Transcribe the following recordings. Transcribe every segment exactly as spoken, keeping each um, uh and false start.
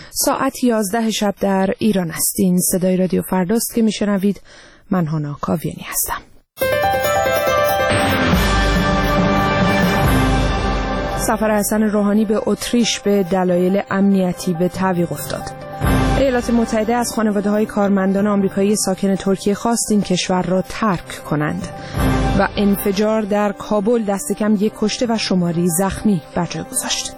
ساعت یازده شب در ایران هستین. صدای رادیو فرداست که میشنوید. من هانا کاویانی هستم. سفر حسن روحانی به اتریش به دلایل امنیتی به تعویق افتاد. ایالات متحده از خانواده‌های کارمندان آمریکایی ساکن ترکیه خواست این کشور را ترک کنند و انفجار در کابل دست کم یک کشته و شماری زخمی بر جای گذاشت.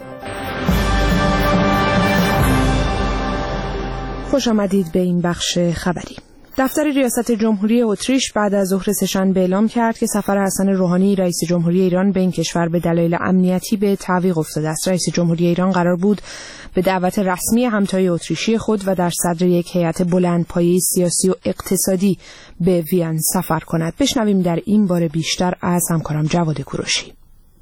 خوش آمدید به این بخش خبری. دفتر ریاست جمهوری اتریش بعد از ظهر سه‌شنبه اعلام کرد که سفر حسن روحانی رئیس جمهوری ایران به این کشور به دلایل امنیتی به تعویق افتاده است. رئیس جمهوری ایران قرار بود به دعوت رسمی همتای اتریشی خود و در صدر یک هیئت بلندپایه سیاسی و اقتصادی به وین سفر کند. بشنویم در این باره بیشتر از همکارم جواد کوروشی.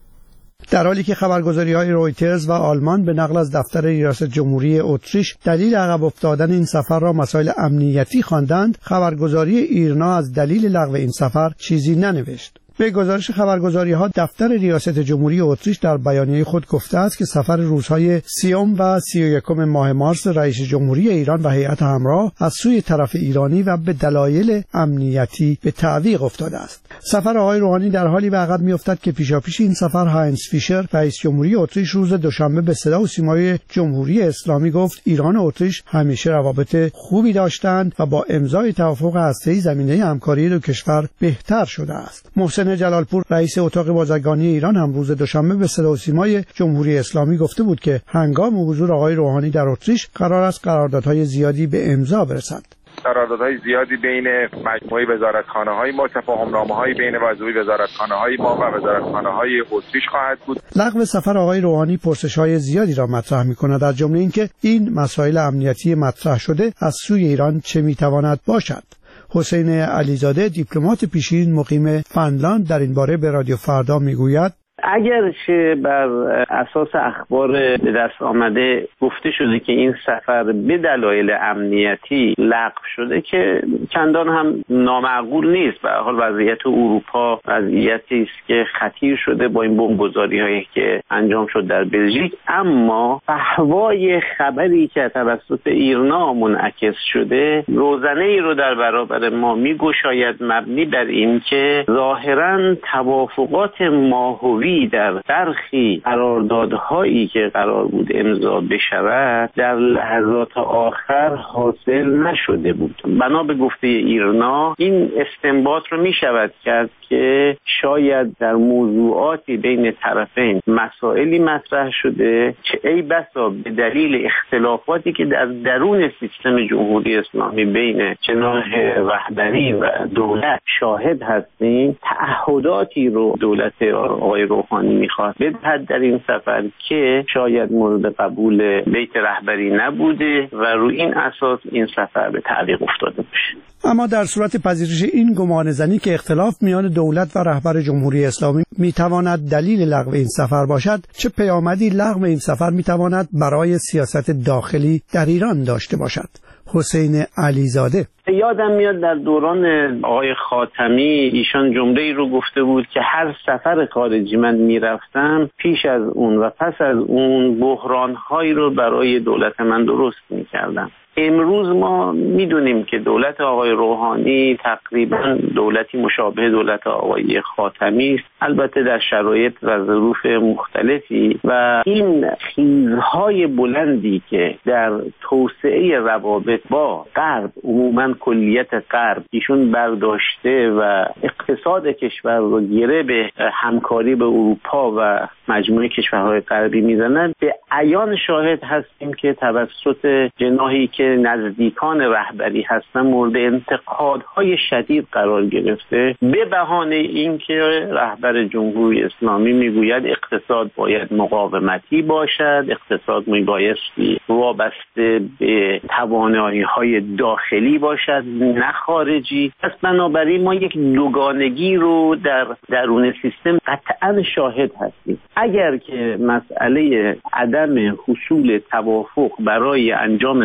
در حالی که خبرگزاری‌های رویترز و آلمان به نقل از دفتر ریاست جمهوری اتریش دلیل عقب افتادن این سفر را مسائل امنیتی خواندند، خبرگزاری ایرنا از دلیل لغو این سفر چیزی ننوشت. به گزارش خبرگزاری‌ها دفتر ریاست جمهوری اتریش در بیانیه خود گفته است که سفر روزهای سیوم و سی و یکم ماه مارس رئیس جمهوری ایران و هیئت همراه از سوی طرف ایرانی و به دلایل امنیتی به تعویق افتاده است. سفر آقای روحانی در حالی به عقب می‌افتد که پیشاپیش این سفر هاینز فیشر رئیس جمهوری اتریش روز دوشنبه به صدا و سیمای جمهوری اسلامی گفت ایران و اتریش همیشه روابط خوبی داشتند و با امضای توافق هسته‌ای زمینه همکاری دو کشور بهتر شده است. محسن جلالپور رئیس اتاق بازرگانی ایران هم روز دوشنبه به صدا و سیمای جمهوری اسلامی گفته بود که هنگام حضور آقای روحانی در اتریش قرار است قراردادهای زیادی به امضا برسند. قراردادهای زیادی بین مجموعه وزارتخانه‌های ما، تفاهم‌نامه‌های بین وزارت وزارتخانه‌های ما و وزارتخانه‌های اتریش خواهد بود. لغو سفر آقای روحانی پرسش‌های زیادی را مطرح می‌کند، در جمله اینکه این مسائل امنیتی مطرح شده از سوی ایران چه می‌تواند باشد. حسین علیزاده دیپلمات پیشین مقیم فنلاند در این باره به رادیو فردا میگوید اگرچه بر اساس اخبار به دست آمده گفته شده که این سفر به دلایل امنیتی لغو شده که چندان هم نامعقول نیست. به هر حال وضعیت اروپا وضعیتی است که خطیر شده با این بمبگذاری‌هایی که انجام شد در بلژیک، اما فحوای خبری که توسط ایرنا منعکس شده روزنه‌ای رو در برابر ما می‌گشاید مبنی بر این که ظاهراً توافقات ماهوی در برخی قراردادهایی که قرار بود امضا بشود در لحظات آخر حاصل نشده بود. بنا به گفته ایرنا این استنباط رو می شود کرد که شاید در موضوعاتی بین طرفین مسائلی مطرح شده که ای بسا به دلیل اختلافاتی که در درون سیستم جمهوری اسلامی بین جناح رهبری و دولت شاهد هستیم، تعهداتی رو دولت آقای روحانی میخواد بدهد در این سفر که شاید مورد قبول بیت رهبری نبوده و روی این اساس این سفر به تعویق افتاده باشه. اما در صورت پذیرش این گمانه‌زنی که اختلاف میان دولت و رهبر جمهوری اسلامی میتواند دلیل لغو این سفر باشد، چه پیامدی لغو این سفر میتواند برای سیاست داخلی در ایران داشته باشد؟ حسین علیزاده یادم میاد در دوران آقای خاتمی ایشان جمله‌ای رو گفته بود که هر سفر خارجی من میرفتم پیش از اون و پس از اون بحران‌هایی رو برای دولت من درست میکردم. امروز ما میدونیم که دولت آقای روحانی تقریبا دولتی مشابه دولت آقای خاتمی است، البته در شرایط و ظروف مختلفی، و این خیزهای بلندی که در توسعه روابط با غرب، عموما کلیت غرب ایشون برداشته و اقتصاد کشور رو گره به همکاری به اروپا و مجموعه کشورهای غربی میزنند، به عیان شاهد هستیم که توسط جناحی که نزدیکان رهبری هستن مورد انتقادهای شدید قرار گرفته به بهانه اینکه رهبر جمهوری اسلامی میگوید اقتصاد باید مقاومتی باشد، اقتصاد میبایستی وابسته به توانایی‌های داخلی باشد نه خارجی. پس بنابراین ما یک دوگانگی رو در درون سیستم قطعا شاهد هستیم. اگر که مسئله عدم حصول توافق برای انجام سفر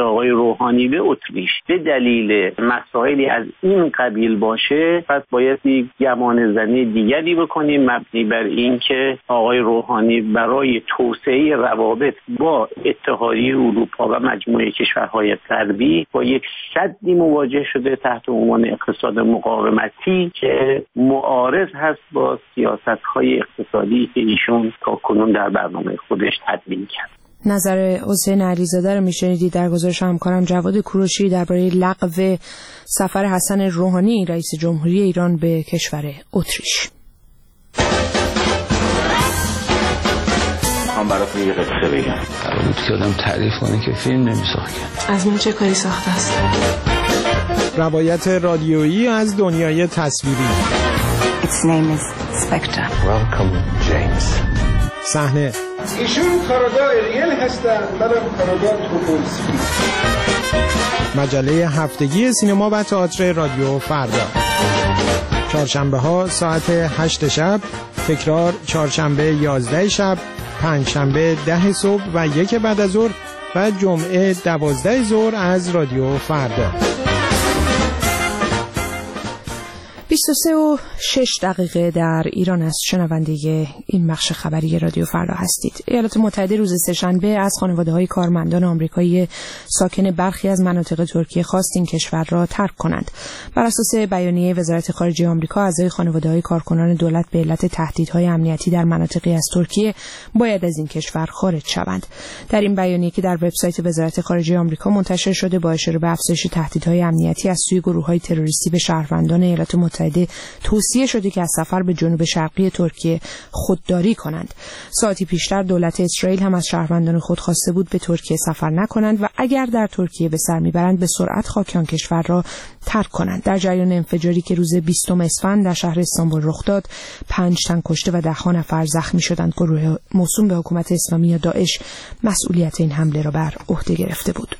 آقای روحانی به اتریش به دلیل مسائلی از این قبیل باشه، پس باید یک گمان زنی دیگری بکنیم مبنی بر این که آقای روحانی برای توسعه روابط با اتحادیه اروپا و مجموعه کشورهای غربی با یک سدی مواجه شده تحت عنوان اقتصاد مقاومتی که معارض هست با سیاست‌های اقتصادی که ایشون تا کنون در برنامه خودش تدوین کرد. نظر حسین علیزاده رو میشنیدید در گزارش همکارم جواد کوروشی درباره لغو سفر حسن روحانی رئیس جمهوری ایران به کشور اتریش. من براتون یه قصه بگم. قرار بود که آدم تعریف کنه که فیلم نمیساخت. از من چه کاری ساخته است؟ روایت رادیویی از دنیای تصویری. Its name is Spectre. Welcome James. صحنه ایشون کارگاه ریل هستن، منم کارگاه توپولسکی. مجله هفتگی سینما و تئاتر رادیو فردا. چهارشنبه ها ساعت هشت شب، تکرار چهارشنبه یازده شب، پنجشنبه ده صبح و یک بعد از ظهر و جمعه دوازده ظهر از رادیو فردا. بیست و سه و شش دقیقه در ایران است. شنونده این بخش خبری رادیو فردا هستید. ایالات متحده روز سه‌شنبه از خانواده‌های کارمندان آمریکایی ساکن برخی از مناطق ترکیه خواست این کشور را ترک کنند. بر اساس بیانیه وزارت خارجه آمریکا، اعضای خانواده‌های کارکنان دولت به علت تهدیدهای امنیتی در مناطقی از ترکیه باید از این کشور خارج شوند. در این بیانیه که در وبسایت وزارت خارجه آمریکا منتشر شده، با اشاره به افزایش تهدیدهای امنیتی از سوی گروه‌های تروریستی به شهروندان ایالات متحده توصیه شده که از سفر به جنوب شرقی ترکیه خودداری کنند. ساعتی پیشتر دولت اسرائیل هم از شهروندان خود خواسته بود به ترکیه سفر نکنند و اگر در ترکیه به سر میبرند به سرعت خاک آن کشور را ترک کنند. در جریان انفجاری که روز بیستم اسفند در شهر استانبول رخ داد، پنج تن کشته و ده ها نفر زخمی شدند. گروه موسوم به حکومت اسلامی یا داعش مسئولیت این حمله را بر عهده گرفته بود.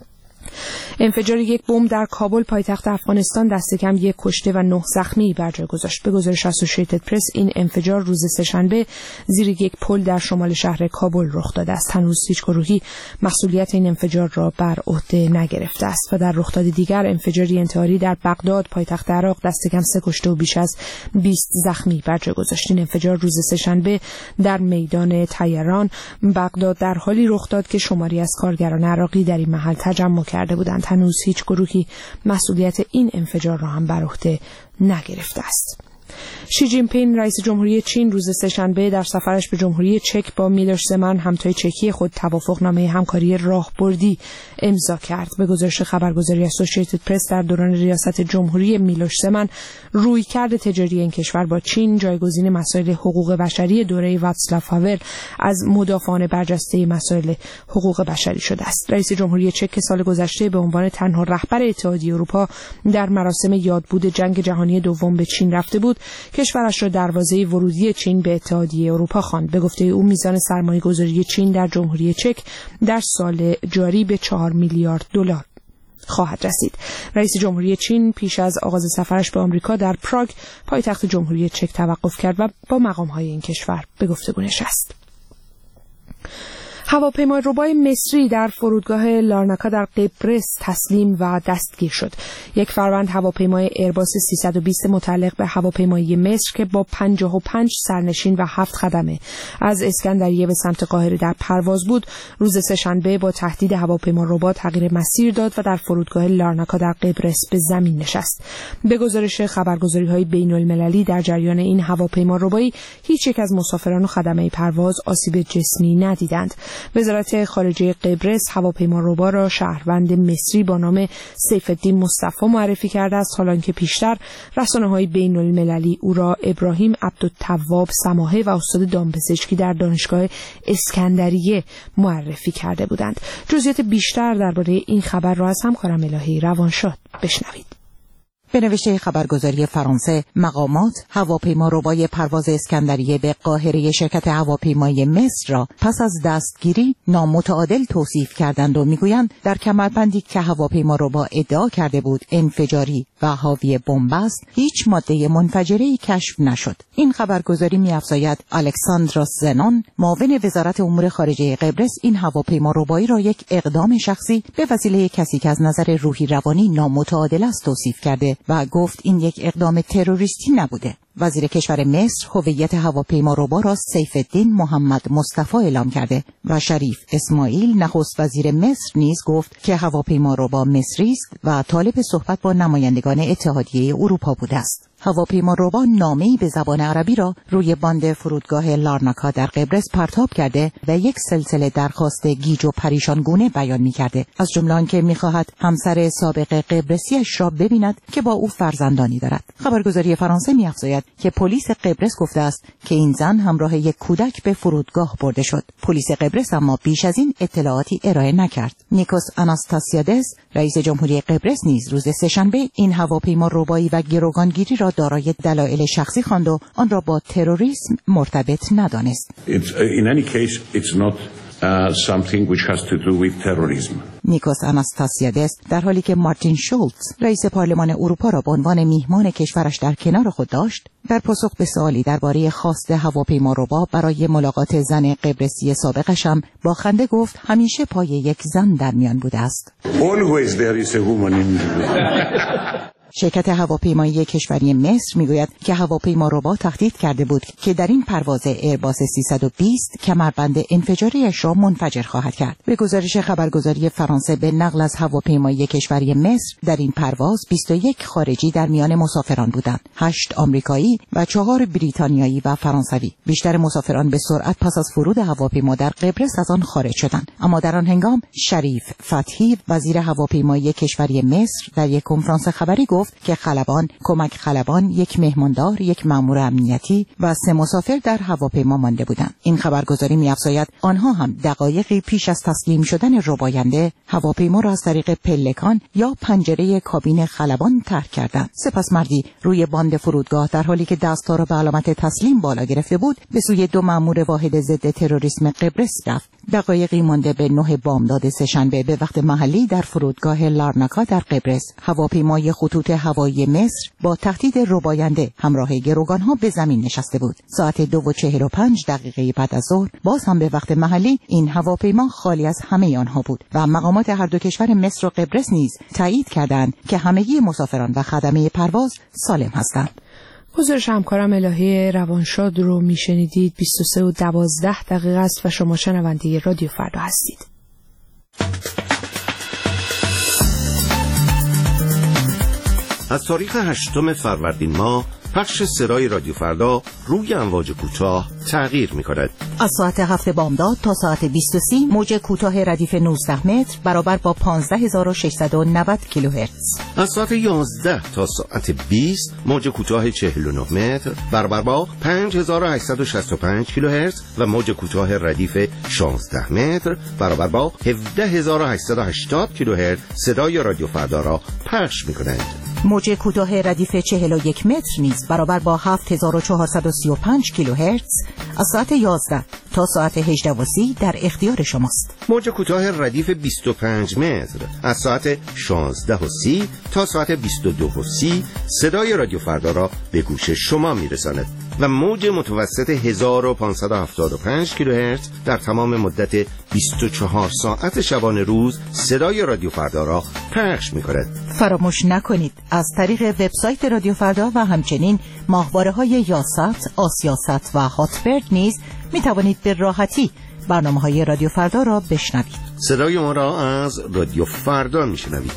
انفجار یک بمب در کابل پایتخت افغانستان دست کم یک کشته و نه زخمی بر جای گذاشت. به گزارش اسوسییتد پرس، این انفجار روز سه‌شنبه زیر یک پل در شمال شهر کابل رخ داده است. هنوز هیچ گروهی مسئولیت این انفجار را بر عهده نگرفته است. و در رخداد دیگر، انفجاری انتحاری در بغداد پایتخت عراق دست کم سه کشته و بیش از بیست زخمی بر جای گذاشت. این انفجار روز سه‌شنبه در میدان تهران بغداد در حالی رخ داد که شماری از کارگران عراقی در این محل تجمع کرده بودند. هنوز هیچ گروهی مسئولیت این انفجار را هم بر عهده نگرفته است. شی جین پینگ رئیس جمهوری چین روز سه‌شنبه در سفرش به جمهوری چک با میلوش زمن همتای چکی خود توافقنامه همکاری راهبردی امضا کرد. به گزارش خبرگزاری اسوسییتد پرس، در دوران ریاست جمهوری میلوش زمن رویکرد تجاری این کشور با چین جایگزین مسائل حقوق بشری دوره واتسلاو هاول از مدافعان برجسته مسائل حقوق بشری شده است. رئیس جمهوری چک که سال گذشته به عنوان تنها رهبر اتحادیه اروپا در مراسم یادبود جنگ جهانی دوم به چین رفته بود، کشورش را دروازه ورودی چین به اتحادیه اروپا خواند. به گفته او، میزان سرمایه‌گذاری چین در جمهوری چک در سال جاری به چهار میلیارد دلار خواهد رسید. رئیس جمهوری چین پیش از آغاز سفرش به آمریکا در پراگ پایتخت جمهوری چک توقف کرد و با مقام‌های این کشور به گفتگو نشست. هواپیمای ربای مصری در فرودگاه لارناکا در قبرس تسلیم و دستگیر شد. یک فروند هواپیمای ایرباس سیصد و بیست متعلق به هواپیمایی مصر که با پنجاه و پنج سرنشین و هفت خدمه از اسکندریه به سمت قاهره در پرواز بود، روز سه‌شنبه با تهدید هواپیما ربا تغییر مسیر داد و در فرودگاه لارناکا در قبرس به زمین نشست. به گزارش خبرگزاری‌های بین‌المللی، در جریان این هواپیما ربایی هیچ یک از مسافران و خدمه پرواز آسیب جسمی ندیدند. وزارت خارجه قبرس هواپیما ربا را شهروند مصری با نام سیف‌الدین مصطفی معرفی کرده است، حالانکه پیشتر رسانه‌های بین‌المللی او را ابراهیم عبدالتواب سماحه و استاد دامپزشکی در دانشگاه اسکندریه معرفی کرده بودند. جزئیات بیشتر درباره این خبر را از همکارم الهی روانشاد بشنوید. به نوشته خبرگزاری فرانسه، مقامات هواپیما ربای پرواز اسکندریه به قاهره شرکت هواپیمای مصر را پس از دستگیری نامتعادل توصیف کردند و میگویند در کمربندی که هواپیما ربا ادعا کرده بود انفجاری و حاوی بمب است، هیچ ماده منفجره‌ای کشف نشد. این خبرگزاری می‌افزاید الکساندروس زنون، معاون وزارت امور خارجه قبرس، این هواپیما ربایی را یک اقدام شخصی به وسیله کسی که از نظر روحی روانی نامتعادل است توصیف کرده و گفت این یک اقدام تروریستی نبوده. وزیر کشور مصر هویت هواپیما ربا را سیف الدین محمد مصطفی اعلام کرده و شریف اسماعیل نخست وزیر مصر نیز گفت که هواپیما ربا مصری است و طالب صحبت با نمایندگان اتحادیه اروپا بوده است. هواپیما ربا نامه‌ای به زبان عربی را روی باند فرودگاه لارناکا در قبرس پرتاب کرده و یک سلسله درخواست گیج و پریشانگونه بیان می‌کرده، از جمله آنکه می‌خواهد همسر سابق قبرسیش را ببیند که با او فرزندانی دارد. خبرگزاری فرانسه می‌افزاید که پلیس قبرس گفته است که این زن همراه یک کودک به فرودگاه برده شد. پلیس قبرس اما بیش از این اطلاعاتی ارائه نکرد. نیکوس آناستاسیادس رئیس جمهوری قبرس نیز روز سه‌شنبه این هواپیما ربایی و گروگانگیری را دارای دلایل شخصی خواند و آن را با تروریسم مرتبط ندانست. In any case, it's not uh, something which has to do with terrorism. نیکوس آناستاسیادس در حالی که مارتین شولز رئیس پارلمان اروپا را به عنوان میهمان کشورش در کنار خود داشت، در پاسخ به سوالی درباره خواست هواپیما ربا برای ملاقات زن قبرسی سابقش هم با خنده گفت همیشه پای یک زن در میان بوده است. Always there is a woman in شرکت هواپیمایی کشوری مصر میگوید که هواپیما ربا تهدید کرده بود که در این پرواز ایرباس سیصد و بیست کمربند انفجاریش را منفجر خواهد کرد. به گزارش خبرگزاری فرانسه به نقل از هواپیمایی کشوری مصر، در این پرواز بیست و یک خارجی در میان مسافران بودند، هشت آمریکایی و چهار بریتانیایی و فرانسوی. بیشتر مسافران به سرعت پس از فرود هواپیما در قبرس از آن خارج شدند، اما در آن هنگام شریف فتحی وزیر هواپیمایی کشوری مصر در یک کنفرانس خبری گفت که خلبان، کمک خلبان، یک مهماندار، یک مأمور امنیتی و سه مسافر در هواپیما مانده بودند. این خبرگزاری می‌افزاید آنها هم دقایقی پیش از تسلیم شدن رباینده هواپیما را از طریق پلکان یا پنجره کابین خلبان ترک کردند. سپس مردی روی باند فرودگاه در حالی که دست‌ها را به علامت تسلیم بالا گرفته بود به سوی دو مأمور واحد ضد تروریسم قبرس رفت. دقایقی مانده به نه بامداد سه‌شنبه به وقت محلی در فرودگاه لارناکا در قبرس، هواپیمای خطوط هوایی مصر با تهدید رباینده همراه گروگانها به زمین نشسته بود. ساعت دو و چهل و پنج دقیقه بعد از ظهر باز هم به وقت محلی این هواپیما خالی از همه آنها بود و مقامات هر دو کشور مصر و قبرس نیز تایید کردند که همگی مسافران و خدمه پرواز سالم هستند. گزارش همکارم الهی روانشاد رو میشنیدید. بیست و سه و دوازده دقیقه است و شما شنونده رادیو فردا هستید. از تاریخ هشتم فروردین ماه پخش سرای رادیو فردا روی امواج کوتاه تغییر می‌کند. از ساعت هفت بامداد تا ساعت بیست و سه موج کوتاه ردیف نوزده متر برابر با پانزده هزار و ششصد و نود کیلوهرتز. از ساعت یازده تا ساعت بیست موج کوتاه چهل و نه متر برابر با پنج هزار و هشتصد و شصت و پنج کیلوهرتز و موج کوتاه ردیف شانزده متر برابر با هفده هزار و هشتصد و هشتاد کیلوهرتز صدای رادیو فردا را پخش می‌کنند. موج کوتاه ردیف چهل و یک متر نیز برابر با هفت هزار و چهارصد و سی و پنج کیلوهرتز از ساعت یازده تا ساعت هجده و سی در اختیار شماست. موج کوتاه ردیف بیست و پنج متر از ساعت شانزده و سی تا ساعت بیست و دو و سی صدای رادیو فردا را به گوش شما میرساند و موج متوسط هزار و پانصد و هفتاد و پنج کیلوهرتز در تمام مدت بیست و چهار ساعت شبانه روز صدای رادیو فردا را پخش می‌کند. فراموش نکنید از طریق وبسایت رادیو فردا و همچنین ماهواره‌های یاست، آسیاست و هاتبرد نیز می‌توانید به راحتی برنامه‌های رادیو فردا را بشنوید. صدای ما را از رادیو فردا می‌شنوید.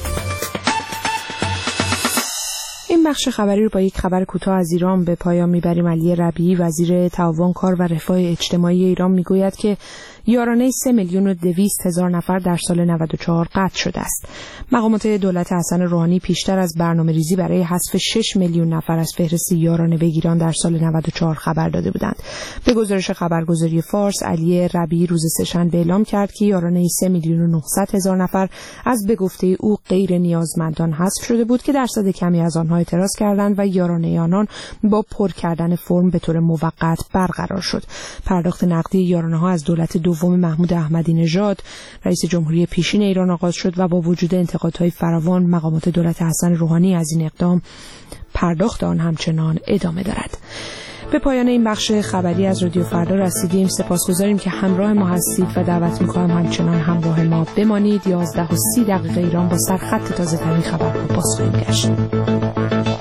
این بخش خبری رو با یک خبر کوتاه از ایران به پایان میبریم. علی ربیعی وزیر تعاون کار و رفاه اجتماعی ایران میگوید که یارانه سه میلیون و دویست هزار نفر در سال نود و چهار قطع شده است. مقامات دولت حسن روحانی پیشتر از برنامه ریزی برای حذف شش میلیون نفر از فهرست یارانه بگیران در سال نود و چهار خبر داده بودند. به گزارش خبرگزاری فارس، علی ربیعی روز سه‌شنبه اعلام کرد که یارانه سه میلیون و نهصد هزار نفر از به گفته او غیر نیازمندان حذف شده بود که درصد کمی از آنها اعتراض کردند و یارانه آنان با پر کردن فرم به طور موقت برقرار شد. پرداخت نقدی یارانه ها از دولت دوم محمود احمدی نژاد رئیس جمهوری پیشین ایران آغاز شد و با وجود انتقادهای فراوان مقامات دولت حسن روحانی از این اقدام، پرداخت آن همچنان ادامه دارد. به پایان این بخش خبری از رادیو فردا رسیدیم. سپاسگزاریم که همراه ما هستید و دعوت می‌کنم همچنان همراه ما بمانید. یازده و سی دقیقه ایران با سرخط تازه ترین خبرها باز خواهیم گشت.